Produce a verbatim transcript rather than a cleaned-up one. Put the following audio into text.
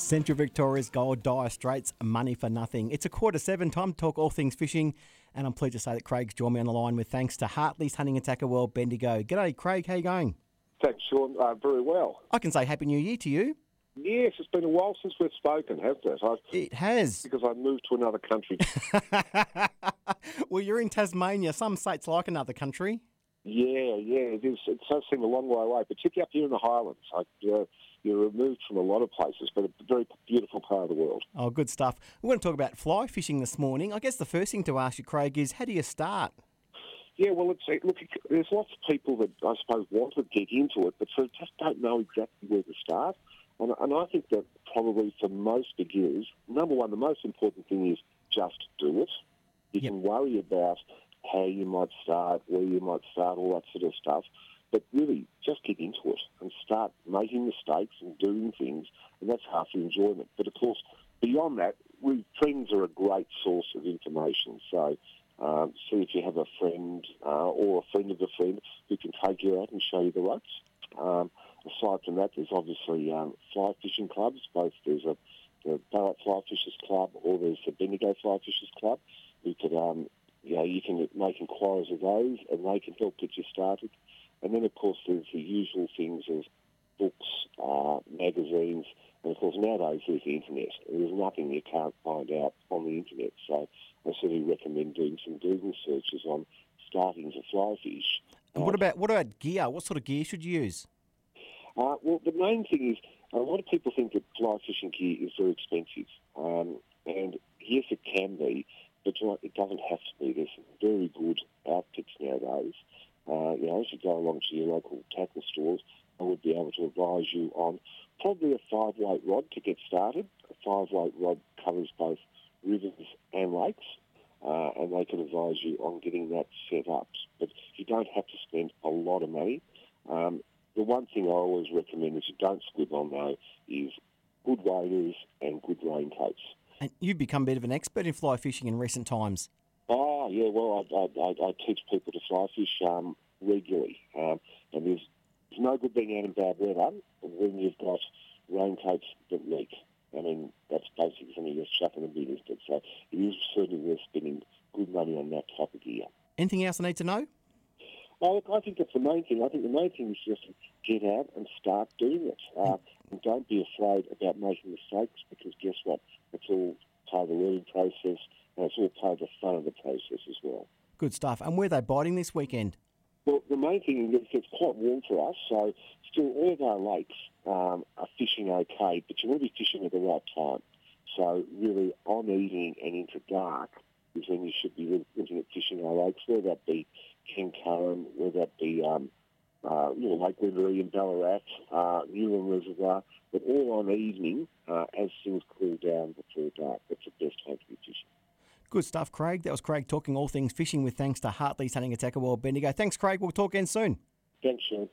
Central Victoria's Gold, Dire Straits, money for nothing. It's a quarter seven, time to talk all things fishing, and I'm pleased to say that Craig's joined me on the line with thanks to Hartley's Hunting and Tackle World Bendigo. G'day, Craig. How you going? Thanks, Sean. Uh, very well. I can say Happy New Year to you. Yes, it's been a while since we've spoken, hasn't it? I, It has. because I moved to another country. Well, you're in Tasmania. Some states like another country. Yeah, yeah, it is. It does seem a long way away, particularly up here in the Highlands. Like, uh, you're removed from a lot of places, but a very beautiful part of the world. Oh, good stuff. We're going to talk about fly fishing this morning. I guess the first thing to ask you, Craig, is how do you start? Yeah, well, it's, it, look, there's lots of people that I suppose want to get into it, but sort of just don't know exactly where to start. And, and I think that probably for most beginners, number one, the most important thing is just do it. You Yep. can worry about how you might start, where you might start, all that sort of stuff. But really, just get into it and start making mistakes and doing things, and that's half the enjoyment. But of course, beyond that, we, friends are a great source of information. So um, see if you have a friend uh, or a friend of a friend who can take you out and show you the ropes. Um, aside from that, there's obviously um, fly fishing clubs. Both there's a the Ballarat Fly Fishers Club or there's the Bendigo Fly Fishers Club. You could, um, you know, you can make inquiries of those, and they can help get you started. And then, of course, there's the usual things of books, uh, magazines, and, of course, nowadays there's the internet. There's nothing you can't find out on the internet. So I certainly recommend doing some Google searches on starting to fly fish. And what about what about gear? What sort of gear should you use? Uh, well, the main thing is a lot of people think that fly fishing gear is very expensive. Um, and yes, it can be, but you know, it doesn't have to be. There's some very good outfits nowadays. Uh, you know, as you go along to your local tackle stores, I would be able to advise you on probably a five-weight rod to get started. A five-weight rod covers both rivers and lakes, uh, and they can advise you on getting that set up. But you don't have to spend a lot of money. Um, the one thing I always recommend is you don't squib on, though, is good waders and good raincoats. And you've become a bit of an expert in fly fishing in recent times. Oh, yeah, well, I, I, I, I teach people to fly fish um, regularly. Um, and there's, there's no good being out in bad weather when you've got raincoats that leak. I mean, that's basically something you're chucking a bit, isn't it? So it is certainly worth spending good money on that type of gear. Anything else I need to know? Oh, look, I think that's the main thing. I think the main thing is just get out and start doing it. Uh, and don't be afraid about making mistakes, because guess what? It's all part of the learning process, and it's all part of the fun of the process as well. Good stuff. And where are they biting this weekend? Well, the main thing is it's quite warm for us, so still all of our lakes um, are fishing okay, but you want to be fishing at the right time. So really on evening and into dark is when you should be looking at fishing our lakes, whether that be Kincurran, whether that be um, uh, you know, Lake Wendouree in Ballarat, uh, Newland Reservoir, but all on evening uh, as things cool down before dark. That's the best time to be fishing. Good stuff, Craig. That was Craig talking all things fishing with thanks to Hartley's Hunting and Tackle World Bendigo. Thanks, Craig. We'll talk again soon. Thanks, Sean.